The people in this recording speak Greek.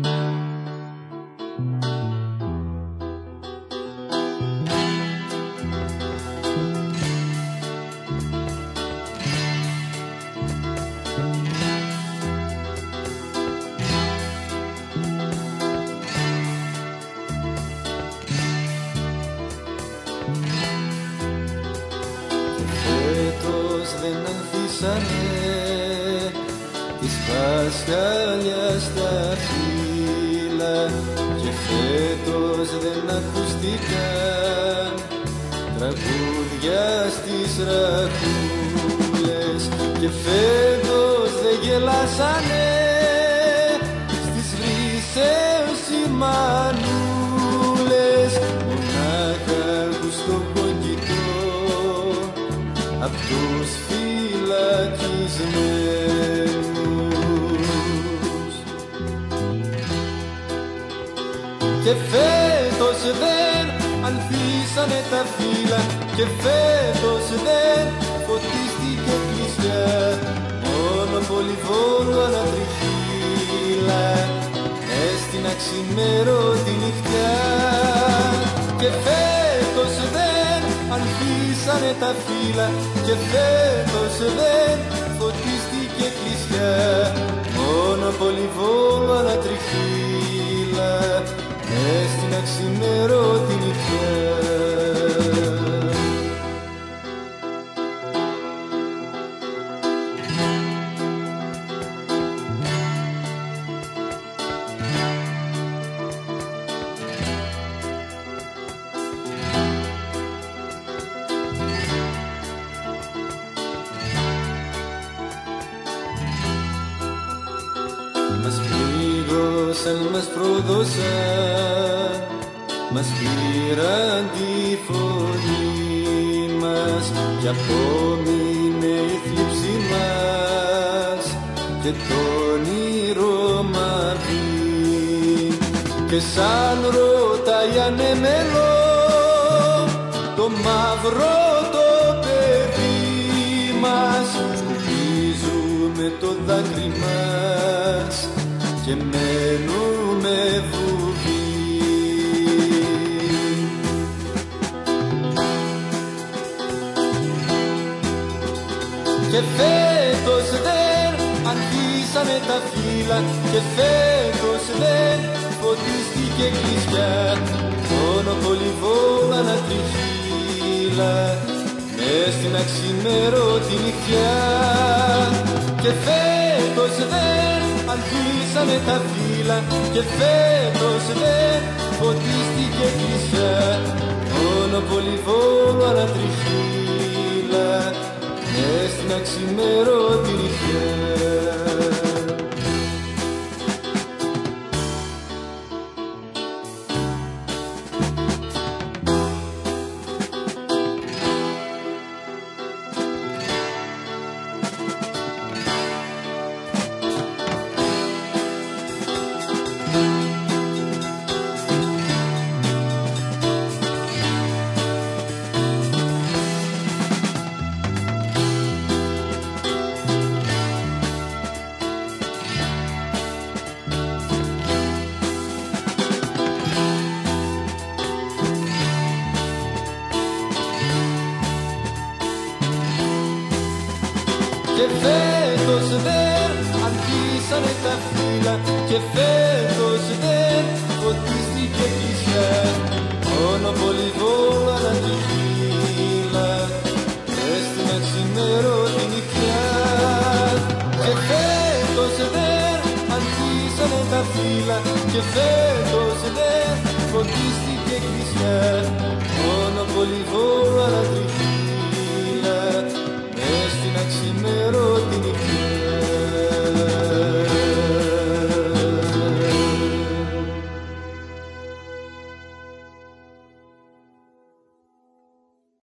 Δεν ανθίσανε της Πασχάλιας τα φύλλα και φέτος δεν ακούστηκαν τραγούδια στις ραχούλες και φέτος δεν γελάσανε στις βρύσεως οι μανούλες, μονάχα ακούς το κοκκιτό απ' τους φυλακισμένους. Και φέτος δεν ανθίσανε τα φύλλα και φέτος δεν φωτίστηκε εκκλησιά, μόνο πολυβόλου ανατριχύλα μες στην αξιμέρωτη νυχτιά. Και φέτος δεν ανθίσανε τα φύλλα και φέτος δεν φωτίστηκε εκκλησιά, μόνο πολυβόλου ανατριχύλα μες στην αξιμέρωτη νυχτιά. Μας πλήγωσαν, μας πρόδωσαν, μας πήραν τη φωνή μας κι απόμεινε η θλίψη μας και το όνειρο μαύρη. Και σαν ρωτάει ανέμελο το μαύρο το παιδί μας, σκουπίζουμε το δάκρυ μας και μένουμε βουβοί. Και φέτος δεν ανθίσανε τα φύλλα και φέτος δεν φωτίστηκε εκκλησιά, μόνο πολυβόλου ανατριχύλα μες στην αξιμέρωτη νυχτιά. Και φέτος δεν ανθίσανε τα φύλλα και φέτος δεν φωτίστηκε εκκλησιά, μόνο πολυβόλου ανατριχύλα μες στην αξιμέρωτη νυχτιά. Και φέτος δεν ανθίσανε τα φύλλα και φέτος δεν φωτίστηκε εκκλησιά, μόνο πολυβόλου ανατριχύλα μες στην αξιμέρωτη νυχτιά. Και φέτος δεν ανθίσανε τα φύλλα και φέτος